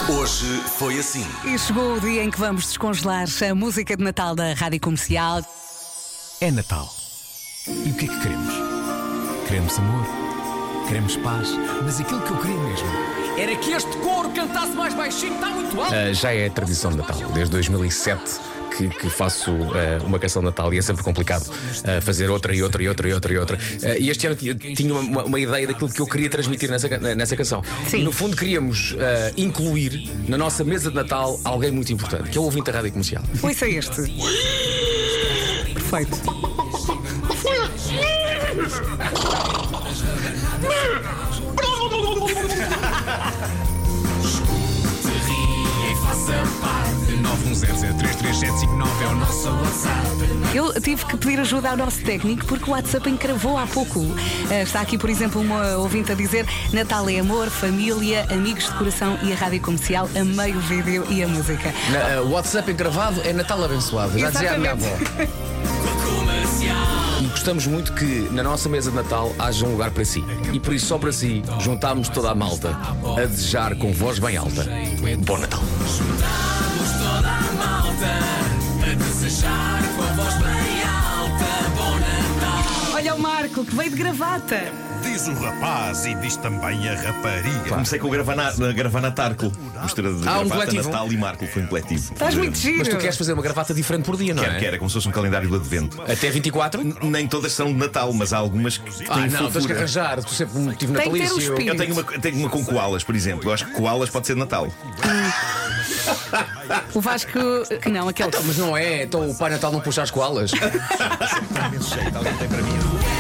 Hoje foi assim. E chegou o dia em que vamos descongelar a música de Natal da Rádio Comercial. É Natal. E o que é que queremos? Queremos amor, queremos paz, mas aquilo que eu queria mesmo era que este coro cantasse mais baixinho, está muito alto. Já é tradição de Natal, desde 2007 que faço uma canção de Natal e é sempre complicado fazer outra. E este ano tinha uma ideia daquilo que eu queria transmitir nessa canção. Sim. E no fundo queríamos incluir na nossa mesa de Natal alguém muito importante, que é o ouvinte da Rádio Comercial. Ouça este. Perfeito. é o nosso WhatsApp. Eu tive que pedir ajuda ao nosso técnico porque o WhatsApp encravou há pouco. Está aqui, por exemplo, uma ouvinte a dizer: Natal é amor, família, amigos de coração e a Rádio Comercial. Amei o vídeo e a música. O WhatsApp encravado é Natal abençoado. Já dizia a minha avó. E gostamos muito que na nossa mesa de Natal haja um lugar para si. E por isso, só para si, juntámos toda a malta a desejar com voz bem alta: Bom Natal. Juntámos toda a malta a desejar com a voz bem alta. Bom Natal. Olha o Marco, que veio de gravata. Diz o rapaz e diz também a rapariga. Comecei com o Gravana Tarco. Mistura de gravata, coletivo. Natal e Marco. Foi um coletivo. Estás muito giro. Mas tu queres fazer uma gravata diferente por dia, não é? Quero, é como se fosse um calendário do Advento. Até 24? Nem todas são de Natal, mas há algumas que têm Não, tens que fofura. arranjar. Tu sempre um motivo Tem que ter um natalício. espírito. Eu tenho uma com koalas, por exemplo. Eu acho que koalas pode ser de Natal. O Vasco. Não, aquele. Então, mas não é. Então o Pai Natal não puxa as koalas. Alguém tem para mim.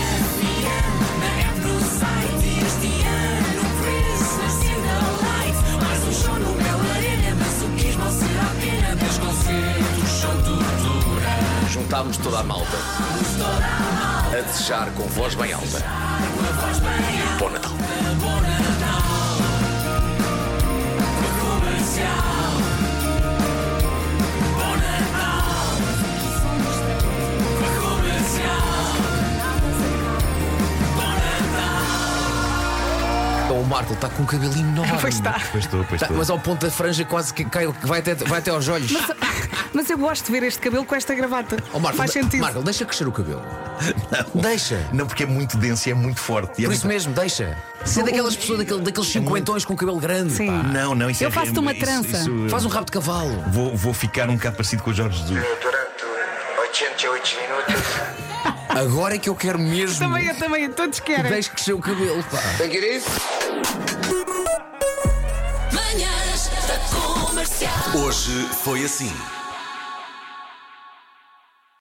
Juntámos toda a malta a desejar com voz bem alta: Bom Natal. O Marco está com um cabelinho enorme. Pois está. Pois estou. Mas ao ponto da franja quase que cai, que vai até aos olhos. Mas eu gosto de ver este cabelo com esta gravata. Marco, Faz sentido. Marco, deixa crescer o cabelo. Não. Deixa. Não, porque é muito denso e é muito forte. E é Por isso muito... mesmo, deixa. Se é daquelas pessoas, daqueles cinquentões com cabelo grande. Sim. Pá. Não, isso Eu é faço-te uma trança. Faz um rabo de cavalo. Vou ficar um bocado parecido com o Jorge Jesus. Durante 88 minutos. Agora é que eu quero mesmo. Eu também, todos Que querem. deixe crescer o cabelo, pá. Take it easy. Manhãs da Comercial. Hoje foi assim.